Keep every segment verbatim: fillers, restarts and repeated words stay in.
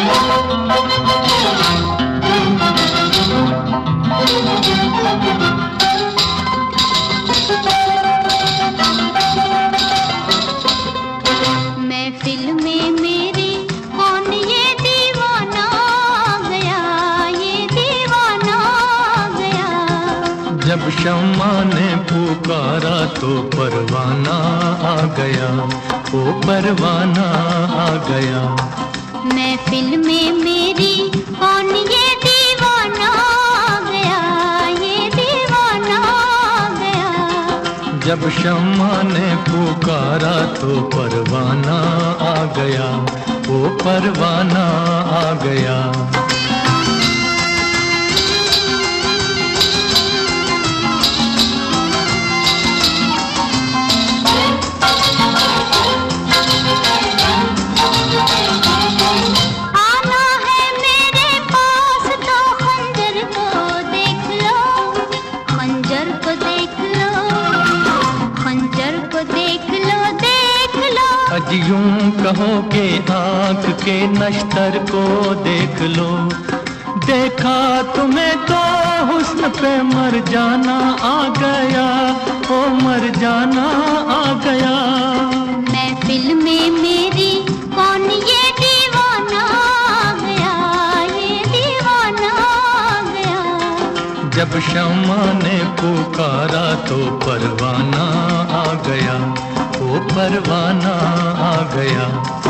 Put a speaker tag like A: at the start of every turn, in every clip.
A: महफिल में मेरी कौन ये दीवाना गया, ये दीवाना गया।
B: जब शम्मा ने पुकारा तो परवाना आ गया, ओ परवाना आ गया।
A: महफिल में मेरी कौन ये दीवाना गया, ये दीवाना गया।
B: जब शम्मा ने पुकारा तो परवाना आ गया, ओ परवाना आ गया। अज यूं कहो कि आँख के नश्तर को देख लो, देखा तुम्हें तो हुस्न पे मर जाना आ गया, ओ मर जाना आ गया।
A: महफिल में मेरी कौन ये दीवाना गया, ये दीवाना गया।
B: जब शम्मा ने पुकारा तो परवाना आ गया, ओ परवाना आ गया।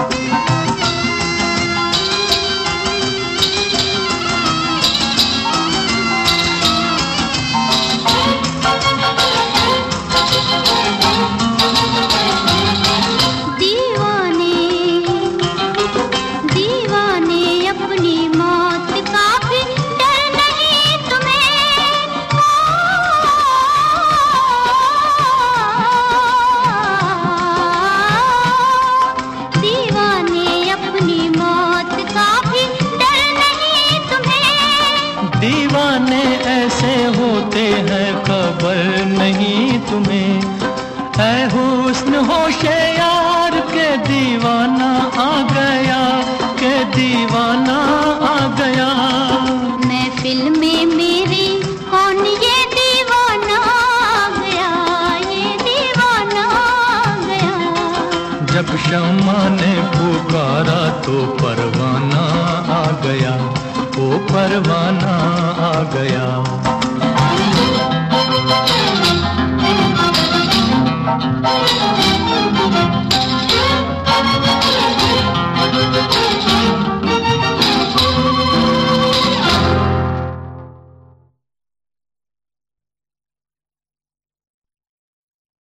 A: दीवाने दीवाने अपनी मौत का भी डर नहीं तुम्हें। दीवाने अपनी मौत का भी डर नहीं तुम्हें।
B: दीवाने ऐसे होते हैं खबर नहीं तुम्हें। है हुस्न होशे यार के दीवाना आ गया, के दीवाना आ गया।
A: महफिल में मेरी कौन ये दीवाना गया, ये दीवाना गया।
B: जब शम्मा ने पुकारा तो परवाना आ गया, ओ परवाना आ गया।